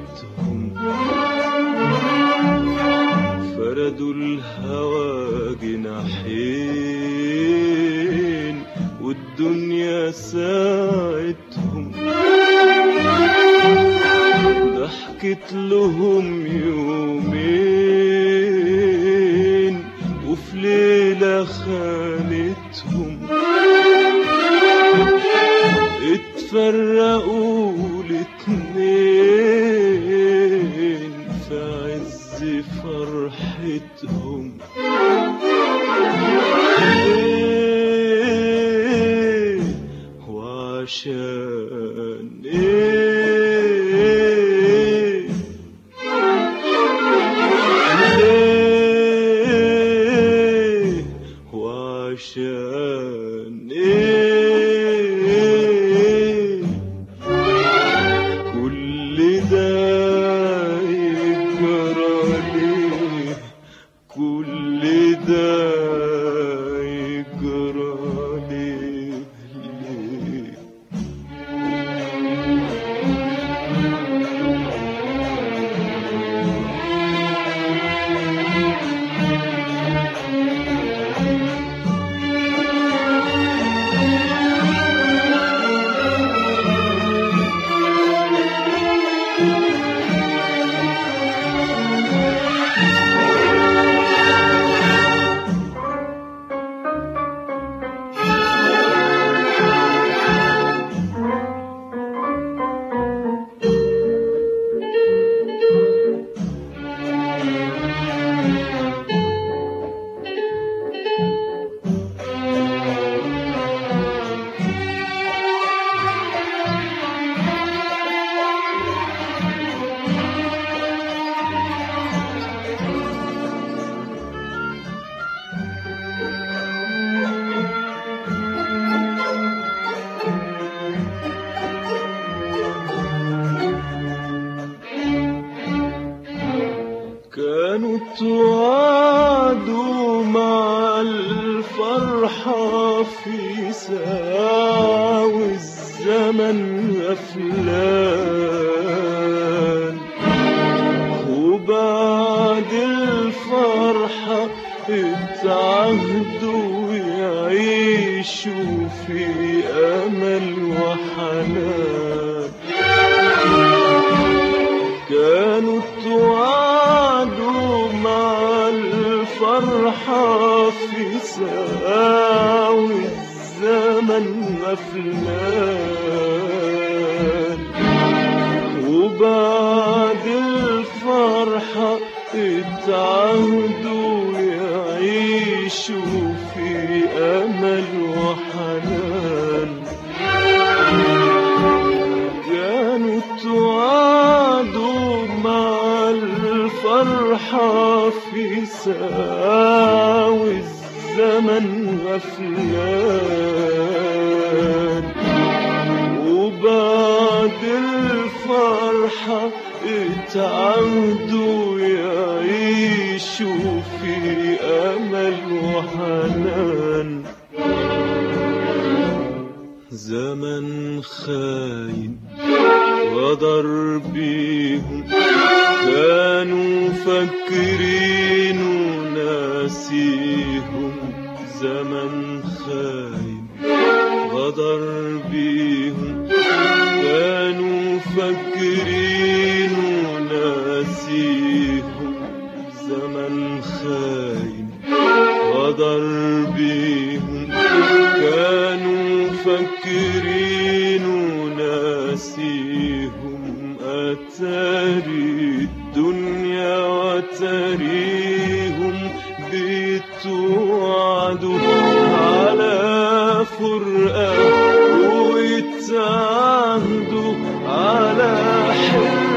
ساعتهم فردوا الهوى جناحين والدنيا ساعتهم ضحكت لهم يومين وفي ليلة خانتهم اتفرقوا الاتنين في عز فرحتهم ايه وعشان ايه ايه وعشان ايه كل ده يجرى ليه كل ده يجرى ليه كانوا توعدوا مع الفرحة في ساعة والزمن غفلان وبعد الفرحة اتعهدوا يعيشوا في أمل وحنان كانوا توعدوا مع الفرحة في ساعة والزمن غفلان وبعد الفرحة اتعهدوا يعيشوا في أمل وحنان كانوا توعدوا مع الفرحة في ساعة والزمن غفلان وبعد الفرحة اتعهدوا يعيشوا في أمل وحنان زمن خاين غدر بيهم كانوا فاكرين وناسيهم زمن خاين غدر بيهم كانوا فاكرين وناسيهم زمن خاين غدر بيهم كانوا فاكرين وناسيهم أتاري الدنيا وتريهم بيتوعدوا على فرقة ويتعهدوا على حب